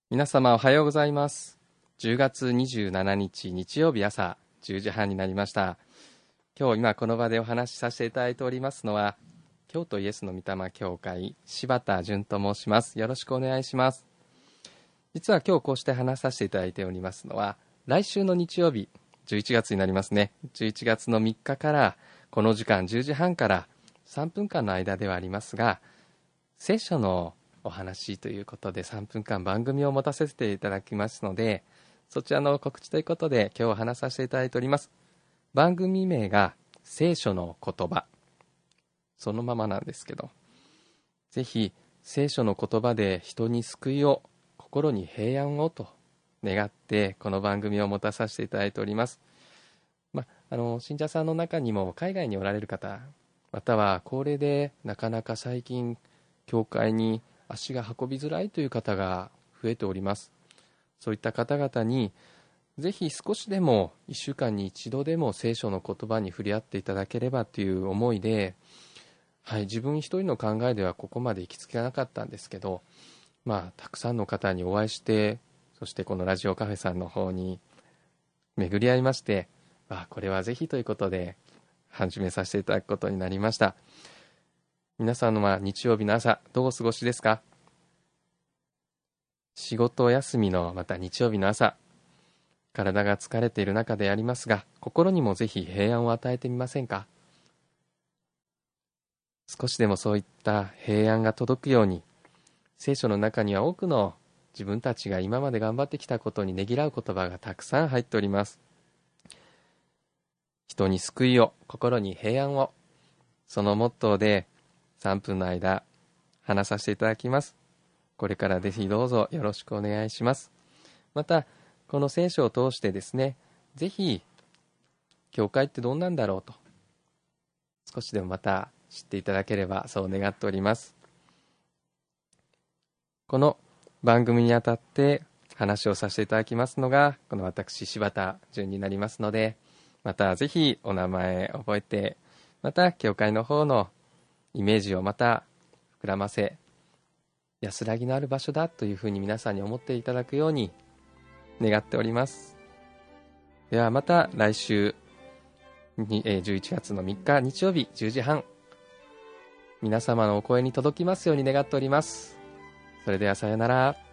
皆様おはようございます。10月27日日曜日朝10時半になりました。今この場でお話しさせていただいておりますのは、京都イエスの御霊教会柴田純と申します。よろしくお願いします。実は今日こうして話させていただいておりますのは、来週の日曜日11月になりますね。11月の3日からこの時間10時半から3分間の間ではありますが、聖書のお話ということで3分間番組を持たせていただきますので、そちらの告知ということで今日お話しさせていただいております。番組名が聖書の言葉、そのままなんですけど、ぜひ聖書の言葉で人に救いを、心に平安をと願ってこの番組を持たさせていただいております。信者さんの中にも海外におられる方、または高齢でなかなか最近教会に足が運びづらいという方が増えております。そういった方々にぜひ少しでも1週間に一度でも聖書の言葉に触れ合っていただければという思いで、自分一人の考えではここまで行き着かなかったんですけど、たくさんの方にお会いして、そしてこのラジオカフェさんの方に巡り合いまして、これはぜひということで始めさせていただくことになりました。皆さんの日曜日の朝どうお過ごしですか？仕事休みのまた日曜日の朝、体が疲れている中でありますが、心にもぜひ平安を与えてみませんか？少しでもそういった平安が届くように、聖書の中には多くの自分たちが今まで頑張ってきたことにねぎらう言葉がたくさん入っております。人に救いを、心に平安を、そのモットーで3分の間話させていただきます。これからぜひどうぞよろしくお願いします。またこの聖書を通してですね、ぜひ教会ってどんなんだろうと少しでもまた知っていただければ、そう願っております。この番組にあたって話をさせていただきますのが、この私柴田純になりますので、またぜひお名前覚えて、また教会の方のイメージをまた膨らませ、安らぎのある場所だというふうに皆さんに思っていただくように願っております。ではまた来週11月の3日日曜日10時半、皆様のお声に届きますように願っております。それではさようなら。